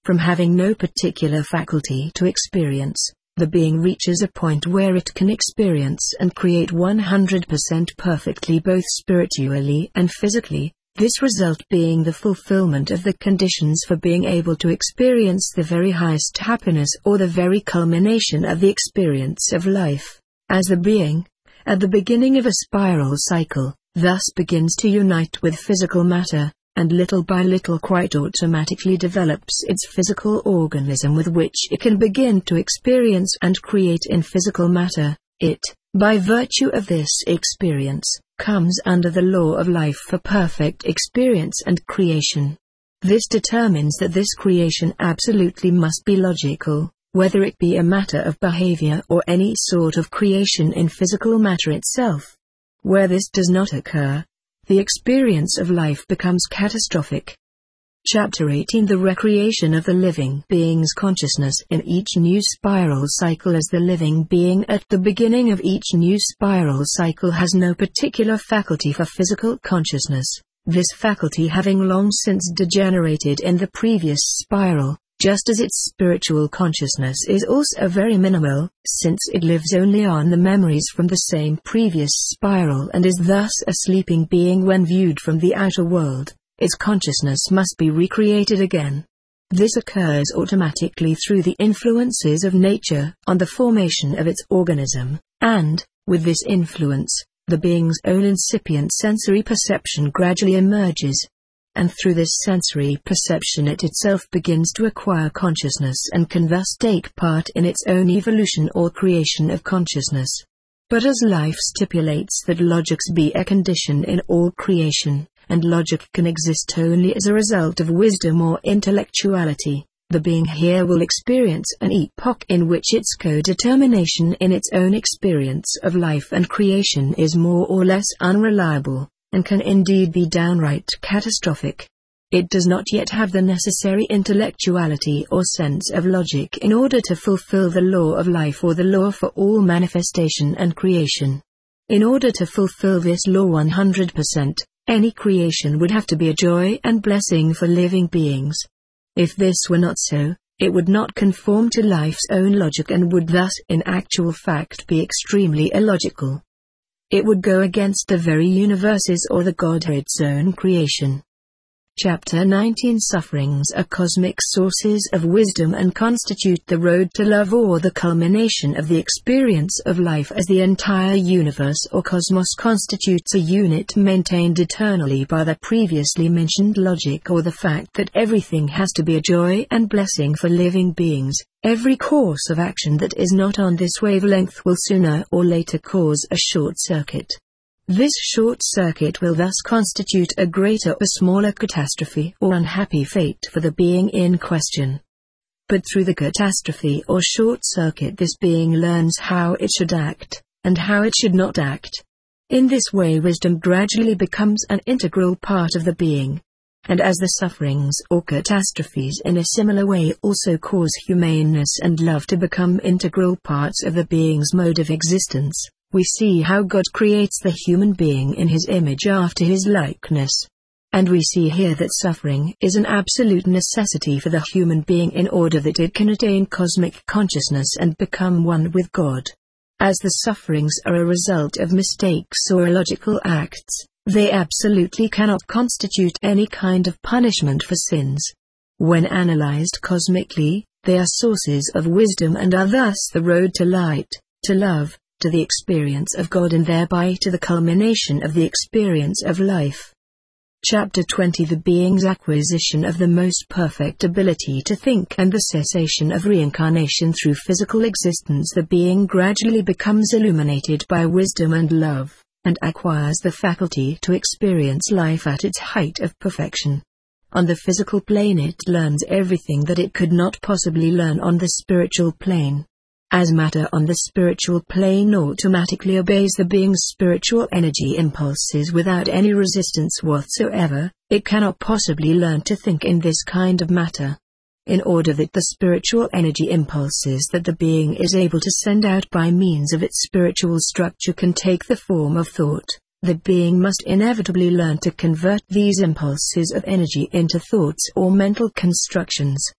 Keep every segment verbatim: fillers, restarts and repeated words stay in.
From having no particular faculty to experience, the being reaches a point where it can experience and create one hundred percent perfectly, both spiritually and physically, this result being the fulfillment of the conditions for being able to experience the very highest happiness or the very culmination of the experience of life, as the being, at the beginning of a spiral cycle, thus begins to unite with physical matter, and little by little quite automatically develops its physical organism with which it can begin to experience and create in physical matter. It, by virtue of this experience, comes under the law of life for perfect experience and creation. This determines that this creation absolutely must be logical, whether it be a matter of behavior or any sort of creation in physical matter itself. Where this does not occur, the experience of life becomes catastrophic. Chapter eighteen The recreation of the living being's consciousness in each new spiral cycle. As the living being at the beginning of each new spiral cycle has no particular faculty for physical consciousness, this faculty having long since degenerated in the previous spiral, just as its spiritual consciousness is also very minimal, since it lives only on the memories from the same previous spiral and is thus a sleeping being when viewed from the outer world, its consciousness must be recreated again. This occurs automatically through the influences of nature on the formation of its organism, and, with this influence, the being's own incipient sensory perception gradually emerges. And through this sensory perception it itself begins to acquire consciousness and can thus take part in its own evolution or creation of consciousness. But as life stipulates that logics be a condition in all creation, and logic can exist only as a result of wisdom or intellectuality, the being here will experience an epoch in which its co-determination in its own experience of life and creation is more or less unreliable, and can indeed be downright catastrophic. It does not yet have the necessary intellectuality or sense of logic in order to fulfill the law of life or the law for all manifestation and creation. In order to fulfill this law one hundred percent, any creation would have to be a joy and blessing for living beings. If this were not so, it would not conform to life's own logic and would thus in actual fact be extremely illogical. It would go against the very universe's or the Godhead's own creation. Chapter nineteen Sufferings are cosmic sources of wisdom and constitute the road to love or the culmination of the experience of life, as the entire universe or cosmos constitutes a unit maintained eternally by the previously mentioned logic or the fact that everything has to be a joy and blessing for living beings. Every course of action that is not on this wavelength will sooner or later cause a short circuit. This short circuit will thus constitute a greater or smaller catastrophe or unhappy fate for the being in question. But through the catastrophe or short circuit this being learns how it should act, and how it should not act. In this way wisdom gradually becomes an integral part of the being. And as the sufferings or catastrophes in a similar way also cause humaneness and love to become integral parts of the being's mode of existence, we see how God creates the human being in his image after his likeness. And we see here that suffering is an absolute necessity for the human being in order that it can attain cosmic consciousness and become one with God. As the sufferings are a result of mistakes or illogical acts, they absolutely cannot constitute any kind of punishment for sins. When analyzed cosmically, they are sources of wisdom and are thus the road to light, to love, to the experience of God and thereby to the culmination of the experience of life. Chapter twenty The being's acquisition of the most perfect ability to think and the cessation of reincarnation through physical existence. The being gradually becomes illuminated by wisdom and love, and acquires the faculty to experience life at its height of perfection. On the physical plane it learns everything that it could not possibly learn on the spiritual plane. As matter on the spiritual plane automatically obeys the being's spiritual energy impulses without any resistance whatsoever, it cannot possibly learn to think in this kind of matter. In order that the spiritual energy impulses that the being is able to send out by means of its spiritual structure can take the form of thought, the being must inevitably learn to convert these impulses of energy into thoughts or mental constructions.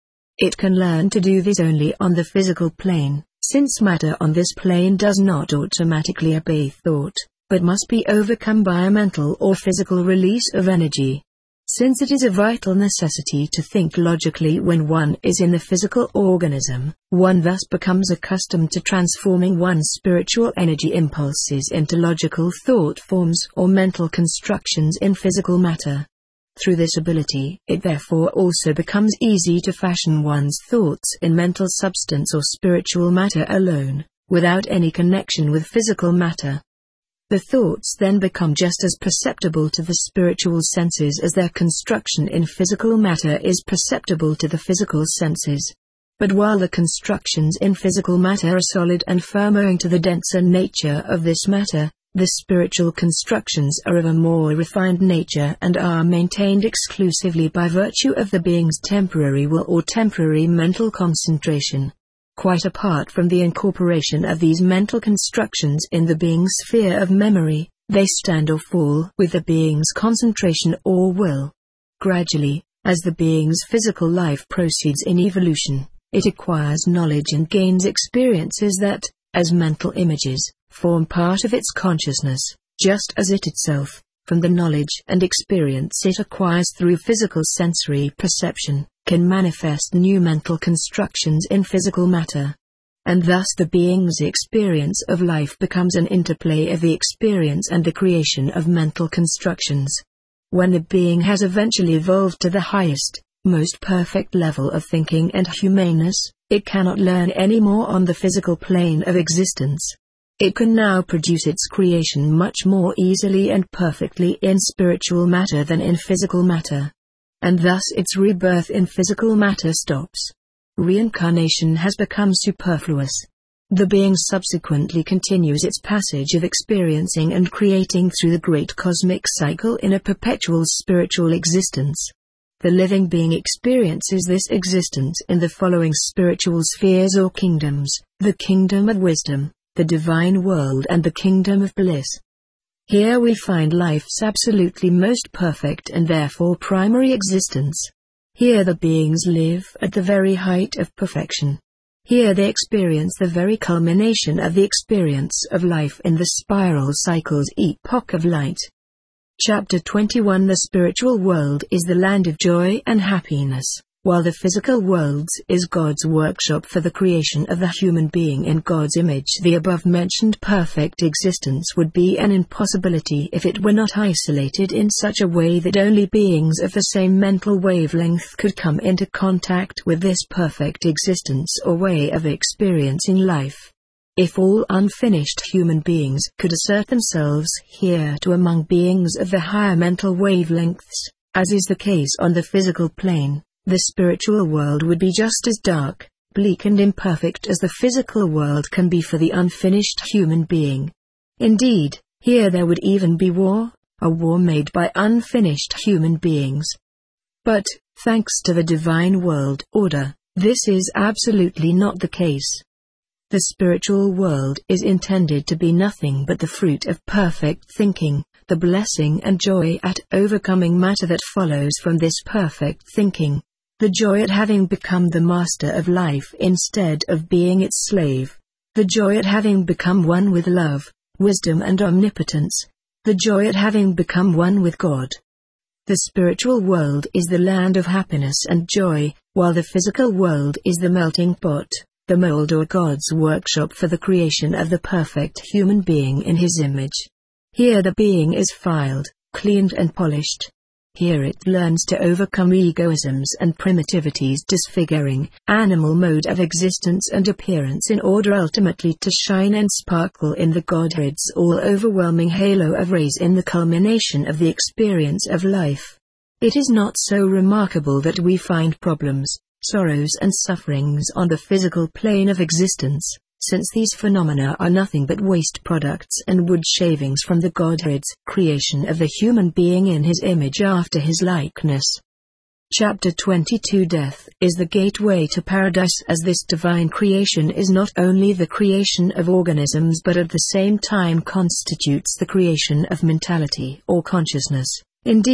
It can learn to do this only on the physical plane, since matter on this plane does not automatically obey thought, but must be overcome by a mental or physical release of energy. Since it is a vital necessity to think logically when one is in the physical organism, one thus becomes accustomed to transforming one's spiritual energy impulses into logical thought forms or mental constructions in physical matter. Through this ability, it therefore also becomes easy to fashion one's thoughts in mental substance or spiritual matter alone, without any connection with physical matter. The thoughts then become just as perceptible to the spiritual senses as their construction in physical matter is perceptible to the physical senses. But while the constructions in physical matter are solid and firm owing to the denser nature of this matter, the spiritual constructions are of a more refined nature and are maintained exclusively by virtue of the being's temporary will or temporary mental concentration. Quite apart from the incorporation of these mental constructions in the being's sphere of memory, they stand or fall with the being's concentration or will. Gradually, as the being's physical life proceeds in evolution, it acquires knowledge and gains experiences that, as mental images, form part of its consciousness, just as it itself, from the knowledge and experience it acquires through physical sensory perception, can manifest new mental constructions in physical matter. And thus the being's experience of life becomes an interplay of the experience and the creation of mental constructions. When the being has eventually evolved to the highest, most perfect level of thinking and humaneness, it cannot learn any more on the physical plane of existence. It can now produce its creation much more easily and perfectly in spiritual matter than in physical matter. And thus its rebirth in physical matter stops. Reincarnation has become superfluous. The being subsequently continues its passage of experiencing and creating through the great cosmic cycle in a perpetual spiritual existence. The living being experiences this existence in the following spiritual spheres or kingdoms: the kingdom of wisdom, the divine world, and the kingdom of bliss. Here we find life's absolutely most perfect and therefore primary existence. Here the beings live at the very height of perfection. Here they experience the very culmination of the experience of life in the spiral cycle's epoch of light. Chapter twenty-one The spiritual world is the land of joy and happiness, while the physical world is God's workshop for the creation of the human being in God's image. The above-mentioned perfect existence would be an impossibility if it were not isolated in such a way that only beings of the same mental wavelength could come into contact with this perfect existence or way of experiencing life. If all unfinished human beings could assert themselves here to among beings of the higher mental wavelengths, as is the case on the physical plane, the spiritual world would be just as dark, bleak and imperfect as the physical world can be for the unfinished human being. Indeed, here there would even be war, a war made by unfinished human beings. But, thanks to the divine world order, this is absolutely not the case. The spiritual world is intended to be nothing but the fruit of perfect thinking, the blessing and joy at overcoming matter that follows from this perfect thinking. The joy at having become the master of life instead of being its slave. The joy at having become one with love, wisdom and omnipotence. The joy at having become one with God. The spiritual world is the land of happiness and joy, while the physical world is the melting pot, the mold or God's workshop for the creation of the perfect human being in His image. Here the being is filed, cleaned and polished. Here it learns to overcome egoisms and primitivities disfiguring, animal mode of existence and appearance in order ultimately to shine and sparkle in the Godhead's all-overwhelming halo of rays in the culmination of the experience of life. It is not so remarkable that we find problems, sorrows and sufferings on the physical plane of existence, since these phenomena are nothing but waste products and wood shavings from the Godhead's creation of the human being in His image after His likeness. Chapter twenty-two Death is the gateway to paradise, as this divine creation is not only the creation of organisms but at the same time constitutes the creation of mentality or consciousness. Indeed,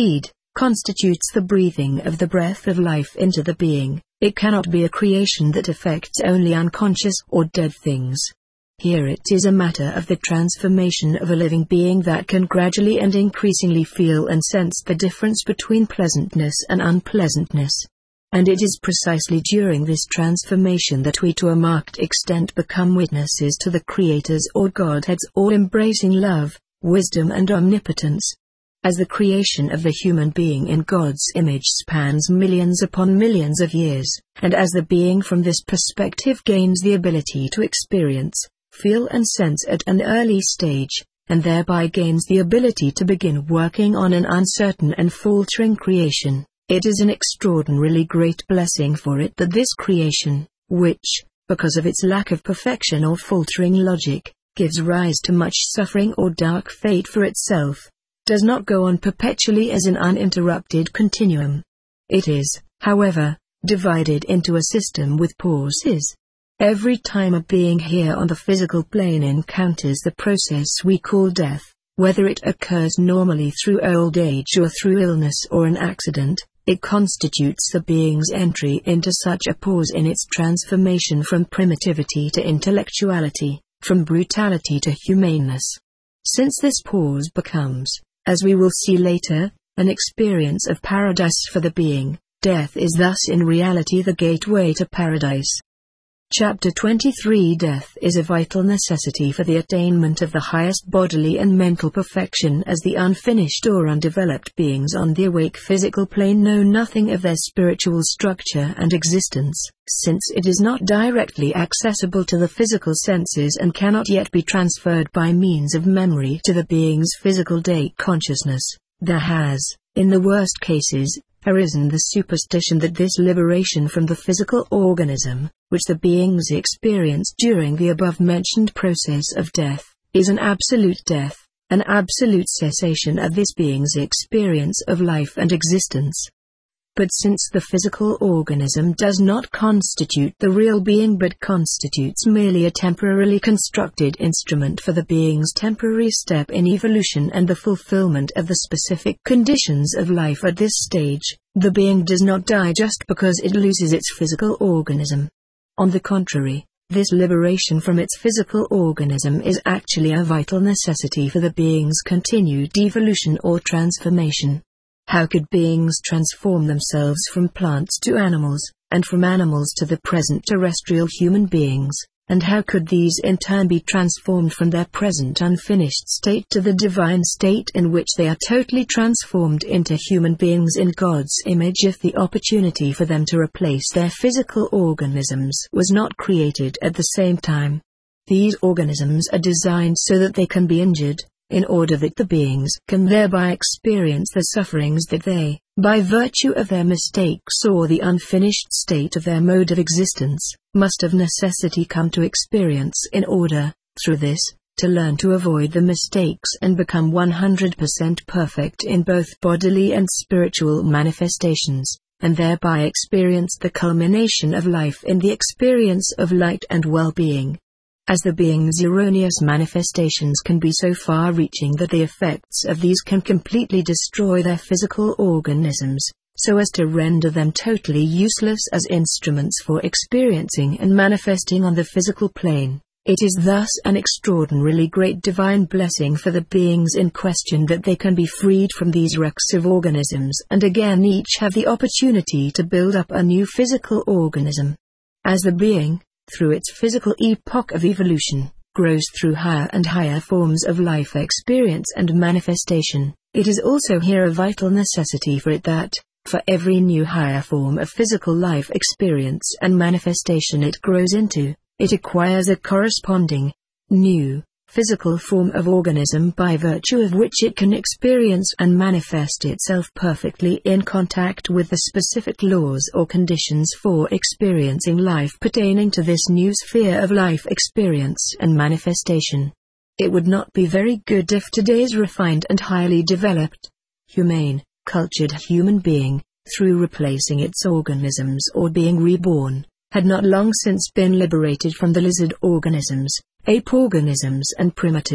constitutes the breathing of the breath of life into the being. It cannot be a creation that affects only unconscious or dead things. Here it is a matter of the transformation of a living being that can gradually and increasingly feel and sense the difference between pleasantness and unpleasantness. And it is precisely during this transformation that we to a marked extent become witnesses to the Creator's or Godhead's all-embracing love, wisdom and omnipotence. As the creation of the human being in God's image spans millions upon millions of years, and as the being from this perspective gains the ability to experience, feel and sense at an early stage, and thereby gains the ability to begin working on an uncertain and faltering creation, it is an extraordinarily great blessing for it that this creation, which, because of its lack of perfection or faltering logic, gives rise to much suffering or dark fate for itself, does not go on perpetually as an uninterrupted continuum. It is, however, divided into a system with pauses. Every time a being here on the physical plane encounters the process we call death, whether it occurs normally through old age or through illness or an accident, it constitutes the being's entry into such a pause in its transformation from primitivity to intellectuality, from brutality to humaneness. Since this pause becomes, as we will see later, an experience of paradise for the being, death is thus in reality the gateway to paradise. Chapter twenty-three Death is a vital necessity for the attainment of the highest bodily and mental perfection, as the unfinished or undeveloped beings on the awake physical plane know nothing of their spiritual structure and existence, since it is not directly accessible to the physical senses and cannot yet be transferred by means of memory to the being's physical day consciousness. There has, in the worst cases, arisen the superstition that this liberation from the physical organism, which the beings experience during the above-mentioned process of death, is an absolute death, an absolute cessation of this being's experience of life and existence. But since the physical organism does not constitute the real being but constitutes merely a temporarily constructed instrument for the being's temporary step in evolution and the fulfillment of the specific conditions of life at this stage, the being does not die just because it loses its physical organism. On the contrary, this liberation from its physical organism is actually a vital necessity for the being's continued evolution or transformation. How could beings transform themselves from plants to animals, and from animals to the present terrestrial human beings, and how could these in turn be transformed from their present unfinished state to the divine state in which they are totally transformed into human beings in God's image if the opportunity for them to replace their physical organisms was not created at the same time? These organisms are designed so that they can be injured, in order that the beings can thereby experience the sufferings that they, by virtue of their mistakes or the unfinished state of their mode of existence, must of necessity come to experience in order, through this, to learn to avoid the mistakes and become one hundred percent perfect in both bodily and spiritual manifestations, and thereby experience the culmination of life in the experience of light and well-being. As the being's erroneous manifestations can be so far-reaching that the effects of these can completely destroy their physical organisms, so as to render them totally useless as instruments for experiencing and manifesting on the physical plane, it is thus an extraordinarily great divine blessing for the beings in question that they can be freed from these wrecks of organisms and again each have the opportunity to build up a new physical organism. As the being, through its physical epoch of evolution, grows through higher and higher forms of life experience and manifestation, it is also here a vital necessity for it that, for every new higher form of physical life experience and manifestation it grows into, it acquires a corresponding, new, physical form of organism by virtue of which it can experience and manifest itself perfectly in contact with the specific laws or conditions for experiencing life pertaining to this new sphere of life experience and manifestation. It would not be very good if today's refined and highly developed, humane, cultured human being, through replacing its organisms or being reborn, had not long since been liberated from the lizard organisms, ape organisms and primitive,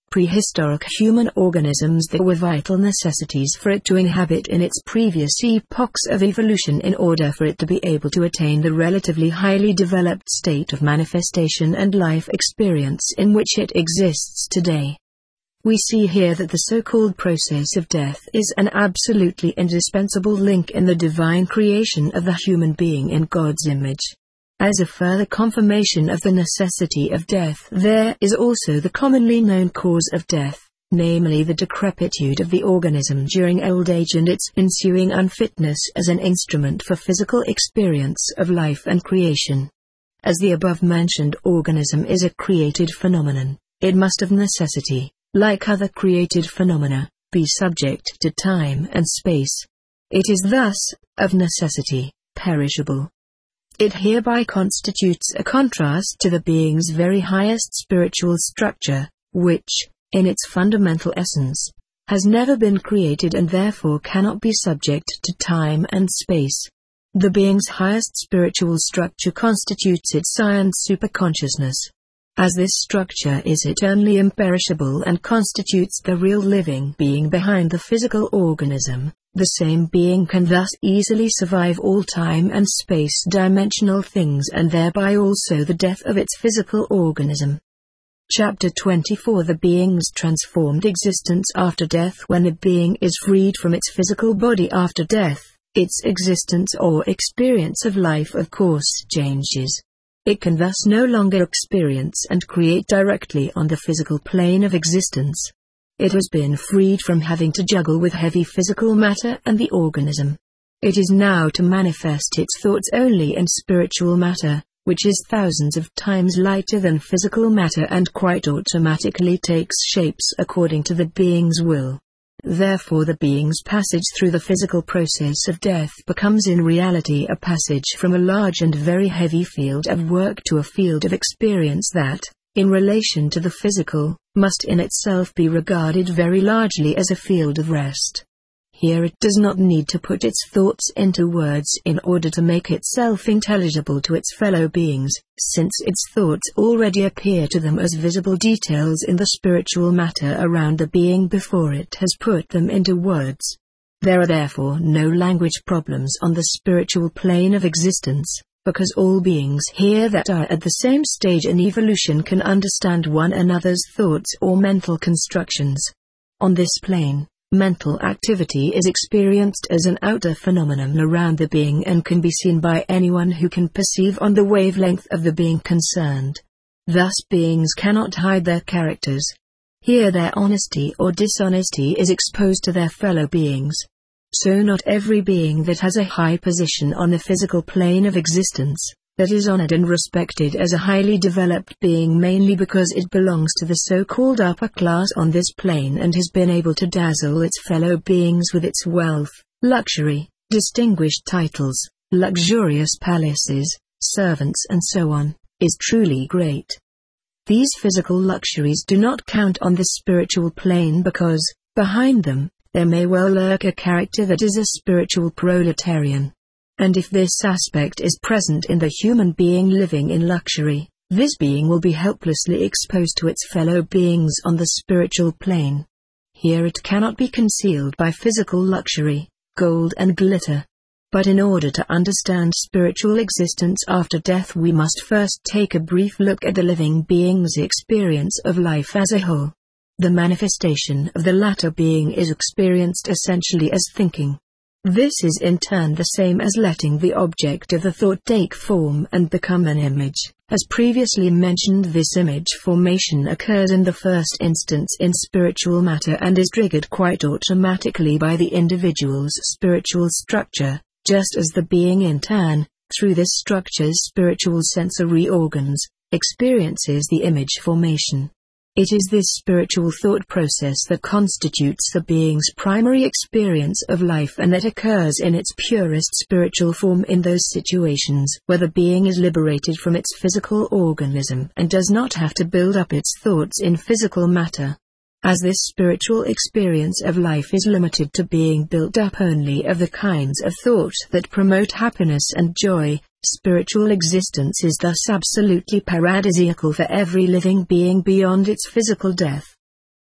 prehistoric human organisms that were vital necessities for it to inhabit in its previous epochs of evolution in order for it to be able to attain the relatively highly developed state of manifestation and life experience in which it exists today. We see here that the so-called process of death is an absolutely indispensable link in the divine creation of the human being in God's image. As a further confirmation of the necessity of death, there is also the commonly known cause of death, namely the decrepitude of the organism during old age and its ensuing unfitness as an instrument for physical experience of life and creation. As the above-mentioned organism is a created phenomenon, it must of necessity, like other created phenomena, be subject to time and space. It is thus, of necessity, perishable. It hereby constitutes a contrast to the being's very highest spiritual structure, which, in its fundamental essence, has never been created and therefore cannot be subject to time and space. The being's highest spiritual structure constitutes its science superconsciousness. As this structure is eternally imperishable and constitutes the real living being behind the physical organism, the same being can thus easily survive all time and space dimensional things and thereby also the death of its physical organism. Chapter twenty-four The being's transformed existence after death. When a being is freed from its physical body after death, its existence or experience of life of course changes. It can thus no longer experience and create directly on the physical plane of existence. It has been freed from having to juggle with heavy physical matter and the organism. It is now to manifest its thoughts only in spiritual matter, which is thousands of times lighter than physical matter and quite automatically takes shapes according to the being's will. Therefore the being's passage through the physical process of death becomes in reality a passage from a large and very heavy field of work to a field of experience that, in relation to the physical, must in itself be regarded very largely as a field of rest. Here it does not need to put its thoughts into words in order to make itself intelligible to its fellow beings, since its thoughts already appear to them as visible details in the spiritual matter around the being before it has put them into words. There are therefore no language problems on the spiritual plane of existence, because all beings here that are at the same stage in evolution can understand one another's thoughts or mental constructions. On this plane, mental activity is experienced as an outer phenomenon around the being and can be seen by anyone who can perceive on the wavelength of the being concerned. Thus beings cannot hide their characters. Here their honesty or dishonesty is exposed to their fellow beings. So not every being that has a high position on the physical plane of existence, that is honored and respected as a highly developed being mainly because it belongs to the so-called upper class on this plane and has been able to dazzle its fellow beings with its wealth, luxury, distinguished titles, luxurious palaces, servants and so on, is truly great. These physical luxuries do not count on the spiritual plane because, behind them, there may well lurk a character that is a spiritual proletarian. And if this aspect is present in the human being living in luxury, this being will be helplessly exposed to its fellow beings on the spiritual plane. Here it cannot be concealed by physical luxury, gold and glitter. But in order to understand spiritual existence after death we must first take a brief look at the living being's experience of life as a whole. The manifestation of the latter being is experienced essentially as thinking. This is in turn the same as letting the object of the thought take form and become an image. As previously mentioned, this image formation occurs in the first instance in spiritual matter and is triggered quite automatically by the individual's spiritual structure, just as the being in turn, through this structure's spiritual sensory organs, experiences the image formation. It is this spiritual thought process that constitutes the being's primary experience of life and that occurs in its purest spiritual form in those situations where the being is liberated from its physical organism and does not have to build up its thoughts in physical matter. As this spiritual experience of life is limited to being built up only of the kinds of thought that promote happiness and joy, spiritual existence is thus absolutely paradisiacal for every living being beyond its physical death.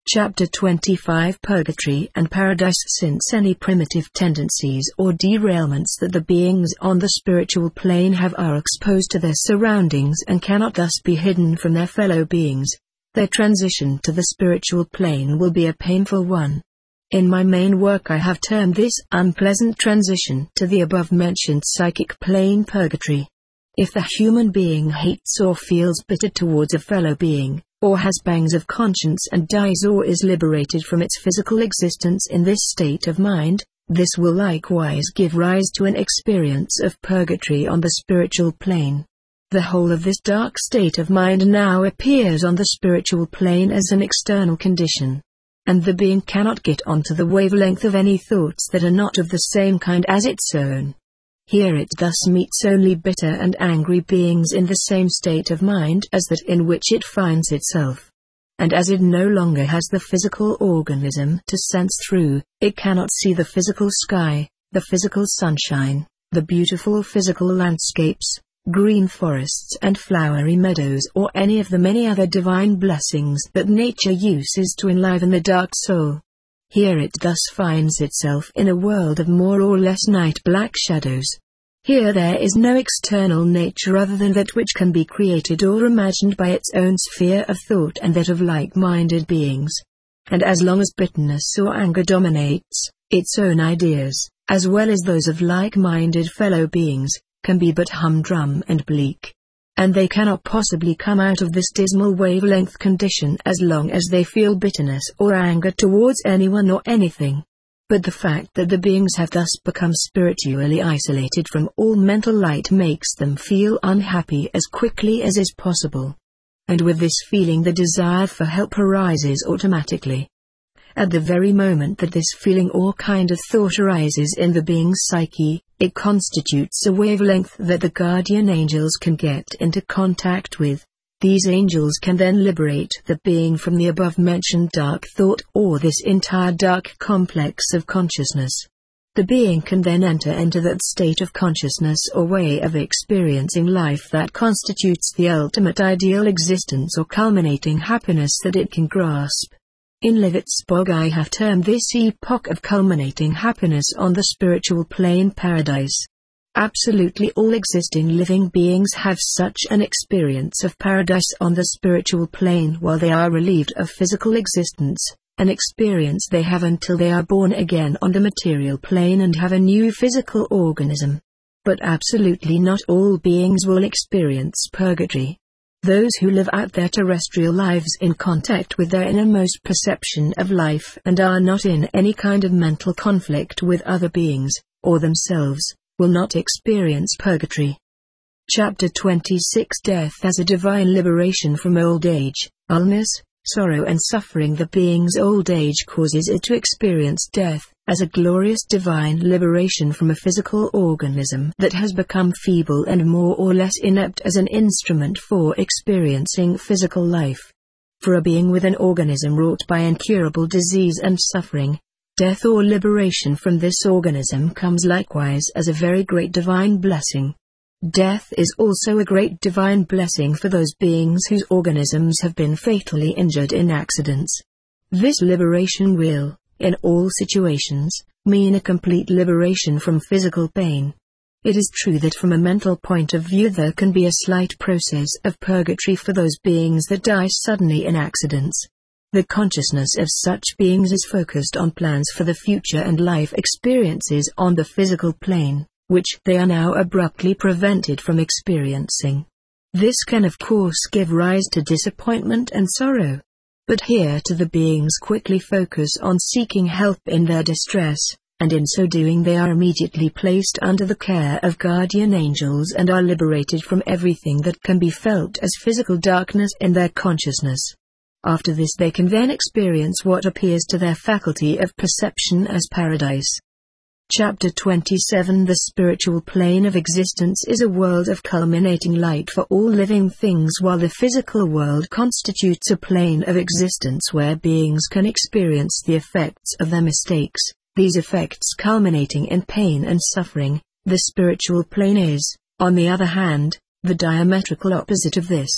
Chapter twenty-five Purgatory and Paradise. Since any primitive tendencies or derailments that the beings on the spiritual plane have are exposed to their surroundings and cannot thus be hidden from their fellow beings, their transition to the spiritual plane will be a painful one. In my main work I have termed this unpleasant transition to the above-mentioned psychic plane purgatory. If the human being hates or feels bitter towards a fellow being, or has pangs of conscience and dies or is liberated from its physical existence in this state of mind, this will likewise give rise to an experience of purgatory on the spiritual plane. The whole of this dark state of mind now appears on the spiritual plane as an external condition, and the being cannot get onto the wavelength of any thoughts that are not of the same kind as its own. Here it thus meets only bitter and angry beings in the same state of mind as that in which it finds itself. And as it no longer has the physical organism to sense through, it cannot see the physical sky, the physical sunshine, the beautiful physical landscapes, green forests and flowery meadows, or any of the many other divine blessings that nature uses to enliven the dark soul. Here it thus finds itself in a world of more or less night-black shadows. Here there is no external nature other than that which can be created or imagined by its own sphere of thought and that of like-minded beings. And as long as bitterness or anger dominates, its own ideas, as well as those of like-minded fellow beings, can be but humdrum and bleak. And they cannot possibly come out of this dismal wavelength condition as long as they feel bitterness or anger towards anyone or anything. But the fact that the beings have thus become spiritually isolated from all mental light makes them feel unhappy as quickly as is possible. And with this feeling the desire for help arises automatically. At the very moment that this feeling or kind of thought arises in the being's psyche, it constitutes a wavelength that the guardian angels can get into contact with. These angels can then liberate the being from the above-mentioned dark thought or this entire dark complex of consciousness. The being can then enter into that state of consciousness or way of experiencing life that constitutes the ultimate ideal existence or culminating happiness that it can grasp. In Livetzbog I have termed this epoch of culminating happiness on the spiritual plane paradise. Absolutely all existing living beings have such an experience of paradise on the spiritual plane while they are relieved of physical existence, an experience they have until they are born again on the material plane and have a new physical organism. But absolutely not all beings will experience purgatory. Those who live out their terrestrial lives in contact with their innermost perception of life and are not in any kind of mental conflict with other beings, or themselves, will not experience purgatory. Chapter twenty-six Death as a divine liberation from old age, illness, sorrow and suffering. The being's old age causes it to experience death, as a glorious divine liberation from a physical organism that has become feeble and more or less inept as an instrument for experiencing physical life. For a being with an organism wrought by incurable disease and suffering, death or liberation from this organism comes likewise as a very great divine blessing. Death is also a great divine blessing for those beings whose organisms have been fatally injured in accidents. This liberation will, in all situations, mean a complete liberation from physical pain. It is true that from a mental point of view there can be a slight process of purgatory for those beings that die suddenly in accidents. The consciousness of such beings is focused on plans for the future and life experiences on the physical plane, which they are now abruptly prevented from experiencing. This can of course give rise to disappointment and sorrow. But here too the beings quickly focus on seeking help in their distress, and in so doing they are immediately placed under the care of guardian angels and are liberated from everything that can be felt as physical darkness in their consciousness. After this they can then experience what appears to their faculty of perception as paradise. Chapter twenty-seven The spiritual plane of existence is a world of culminating light for all living things, while the physical world constitutes a plane of existence where beings can experience the effects of their mistakes, these effects culminating in pain and suffering. The spiritual plane is, on the other hand, the diametrical opposite of this.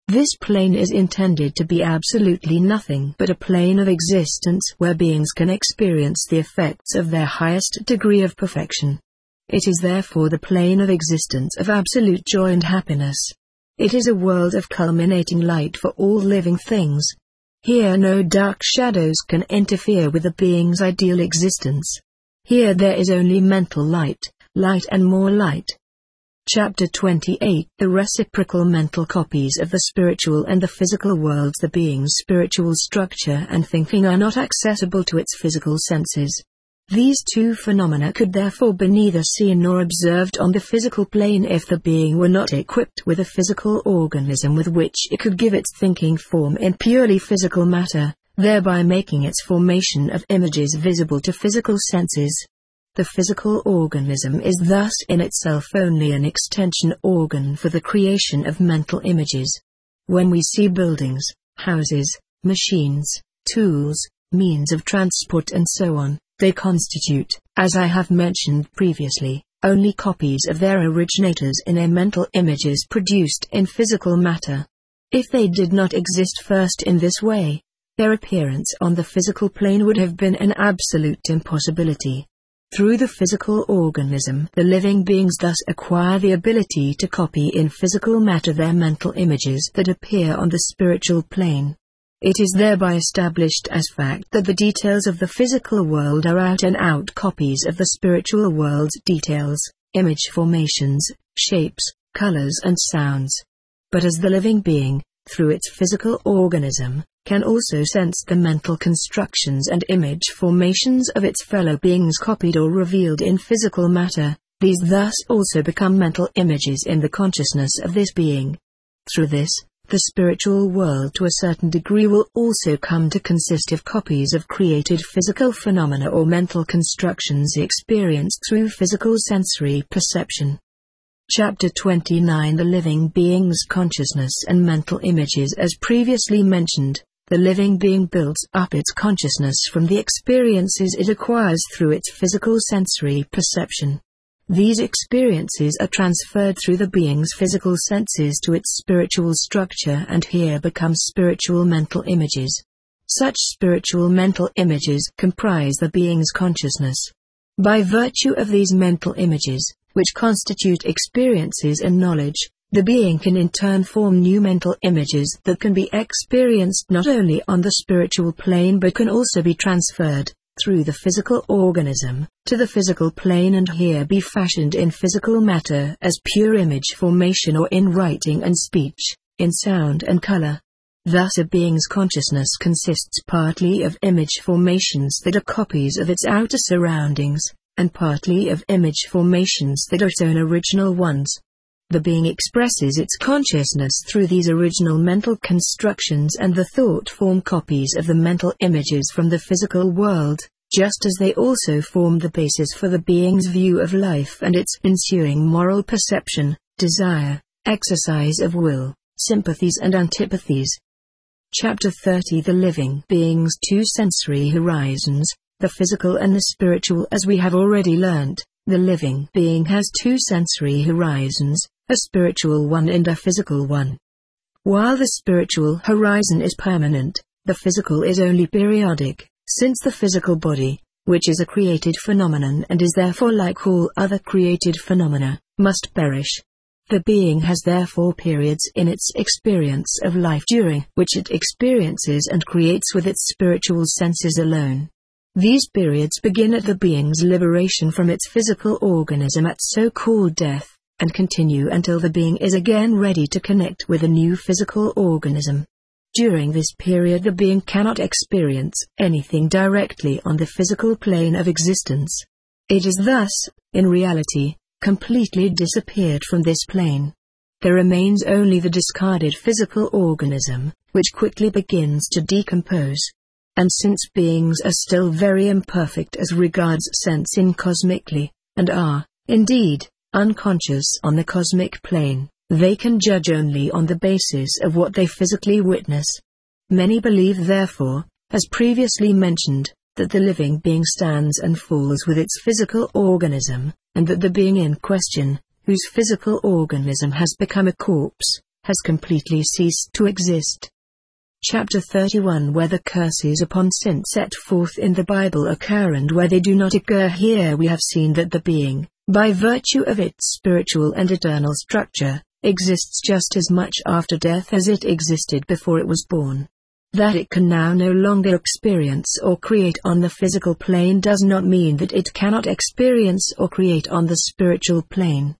This plane is intended to be absolutely nothing but a plane of existence where beings can experience the effects of their highest degree of perfection. It is therefore the plane of existence of absolute joy and happiness. It is a world of culminating light for all living things. Here no dark shadows can interfere with the being's ideal existence. Here there is only mental light, light and more light. Chapter twenty-eight The reciprocal mental copies of the spiritual and the physical worlds. The being's spiritual structure and thinking are not accessible to its physical senses. These two phenomena could therefore be neither seen nor observed on the physical plane if the being were not equipped with a physical organism with which it could give its thinking form in purely physical matter, thereby making its formation of images visible to physical senses. The physical organism is thus in itself only an extension organ for the creation of mental images. When we see buildings, houses, machines, tools, means of transport and so on, they constitute, as I have mentioned previously, only copies of their originators in a mental images produced in physical matter. If they did not exist first in this way, their appearance on the physical plane would have been an absolute impossibility. Through the physical organism, the living beings thus acquire the ability to copy in physical matter their mental images that appear on the spiritual plane. It is thereby established as fact that the details of the physical world are out-and-out copies of the spiritual world's details, image formations, shapes, colors and sounds. But as the living being, through its physical organism, can also sense the mental constructions and image formations of its fellow beings copied or revealed in physical matter, these thus also become mental images in the consciousness of this being. Through this, the spiritual world to a certain degree will also come to consist of copies of created physical phenomena or mental constructions experienced through physical sensory perception. Chapter twenty-nine The living being's consciousness and mental images. As previously mentioned, the living being builds up its consciousness from the experiences it acquires through its physical sensory perception. These experiences are transferred through the being's physical senses to its spiritual structure and here become spiritual mental images. Such spiritual mental images comprise the being's consciousness. By virtue of these mental images, which constitute experiences and knowledge, the being can in turn form new mental images that can be experienced not only on the spiritual plane but can also be transferred, through the physical organism, to the physical plane and here be fashioned in physical matter as pure image formation or in writing and speech, in sound and color. Thus a being's consciousness consists partly of image formations that are copies of its outer surroundings, and partly of image formations that are its own original ones. The being expresses its consciousness through these original mental constructions and the thought form copies of the mental images from the physical world, just as they also form the basis for the being's view of life and its ensuing moral perception, desire, exercise of will, sympathies and antipathies. Chapter thirty The living being's two sensory horizons, the physical and the spiritual. As we have already learnt, the living being has two sensory horizons, a spiritual one and a physical one. While the spiritual horizon is permanent, the physical is only periodic, since the physical body, which is a created phenomenon and is therefore like all other created phenomena, must perish. The being has therefore periods in its experience of life during which it experiences and creates with its spiritual senses alone. These periods begin at the being's liberation from its physical organism at so-called death, and continue until the being is again ready to connect with a new physical organism. During this period the being cannot experience anything directly on the physical plane of existence. It is thus, in reality, completely disappeared from this plane. There remains only the discarded physical organism, which quickly begins to decompose. And since beings are still very imperfect as regards sensing cosmically, and are, indeed, unconscious on the cosmic plane, they can judge only on the basis of what they physically witness. Many believe therefore, as previously mentioned, that the living being stands and falls with its physical organism, and that the being in question, whose physical organism has become a corpse, has completely ceased to exist. Chapter thirty-one. Where the curses upon sin set forth in the Bible occur and where they do not occur. Here we have seen that the being, by virtue of its spiritual and eternal structure, exists just as much after death as it existed before it was born. That it can now no longer experience or create on the physical plane does not mean that it cannot experience or create on the spiritual plane.